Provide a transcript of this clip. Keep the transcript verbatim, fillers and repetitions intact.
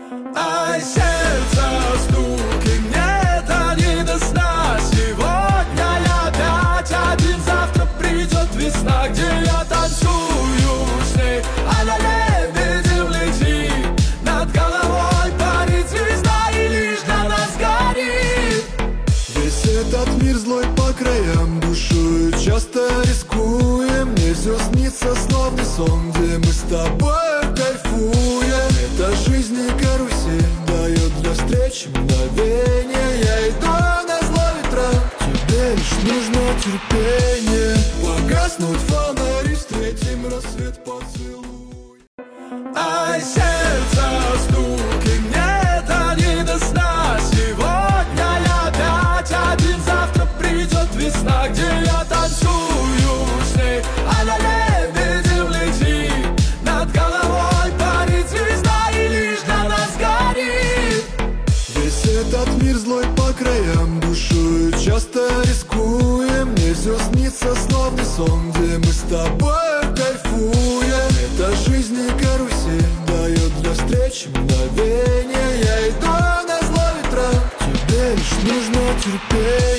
Ай, сердце, стуки, нет, они до сна. Сегодня я опять один, завтра придет весна, где я танцую с ней. Она лебедем летит, над головой парит звезда, и лишь для нас горит. Весь этот мир злой по краям, душою часто рискуем. Мне все снится словно сон, где мы с тобой кайфуем. Эта жизнь не карусель, дает для встречи мгновение. Я иду на зло ветра, тебе лишь нужно терпение. Погаснут фонари, встретим рассвет, поцелуй. Ай, сердце, стуки, нет, они до сна. Сегодня я опять один, завтра придет весна, где я танцую с ней. Она лебедем летит, над головой парит звезда, и лишь для нас горит. Весь этот мир злой по краям, душою часто рискуем. Мне все снится словно сон, где мы с тобой кайфуем. Эта жизнь не карусель, дает для встречи мгновение. Я иду на зло ветра, тебе лишь нужно терпение.